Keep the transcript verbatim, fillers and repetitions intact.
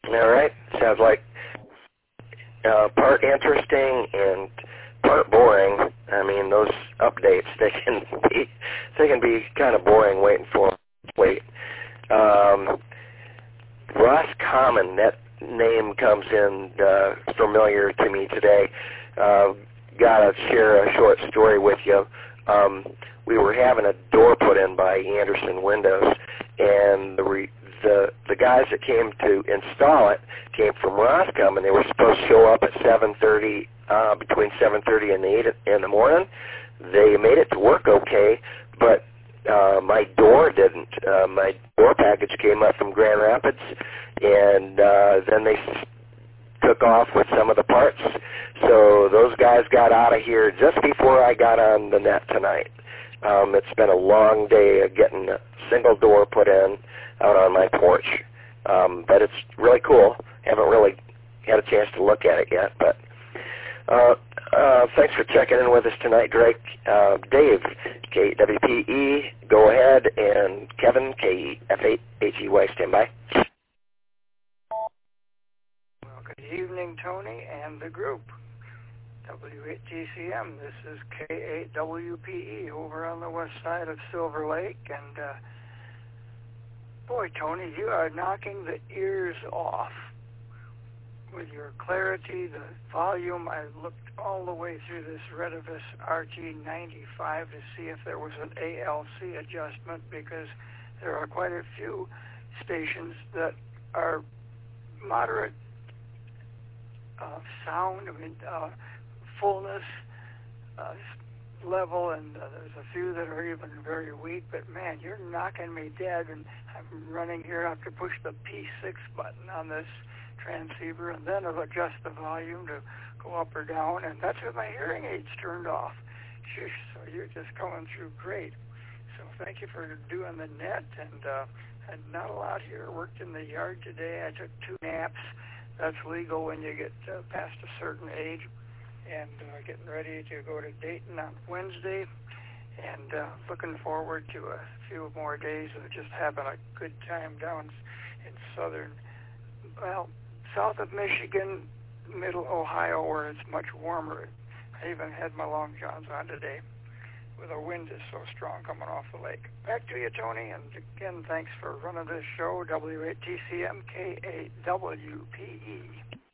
All right. Sounds like uh, part interesting and part boring. I mean, those updates, they can be they can be kind of boring waiting for wait. Um, Roscommon, that name comes in uh, familiar to me today. Uh, Got to share a short story with you. Um, we were having a door put in by Anderson Windows, and the re- the the guys that came to install it came from Roscommon. They were supposed to show up at seven thirty, uh, between seven thirty and eight in the morning. They made it to work okay, but uh, my door didn't. Uh, my door package came up from Grand Rapids, and uh, then they s- took off with some of the parts. So those guys got out of here just before I got on the net tonight. Um, it's been a long day of getting a single door put in out on my porch. Um, but it's really cool. Haven't really had a chance to look at it yet. But uh, uh, thanks for checking in with us tonight, Drake. Uh, Dave, K W P E, go ahead, and Kevin, K F H E Y, stand by. Well, good evening, Tony and the group. W eight T C M, this is K eight W P E over on the west side of Silver Lake. And, uh, boy, Tony, you are knocking the ears off with your clarity, the volume. I looked all the way through this Retevis R G ninety-five to see if there was an A L C adjustment, because there are quite a few stations that are moderate uh, sound, I mean, uh, fullness uh, level, and uh, there's a few that are even very weak. But man, you're knocking me dead, and I'm running here. I have to push the P six button on this transceiver, and then it'll adjust the volume to go up or down, and that's with my hearing aids turned off. Shush, so you're just coming through great. So thank you for doing the net, and uh, and not a lot here. Worked in the yard today. I took two naps. That's legal when you get uh, past a certain age. And uh, getting ready to go to Dayton on Wednesday, and uh, looking forward to a few more days of just having a good time down in southern, well, south of Michigan, middle Ohio, where it's much warmer. I even had my long johns on today, where the wind is so strong coming off the lake. Back to you, Tony, and again, thanks for running this show, W eight T C M K eight W P E.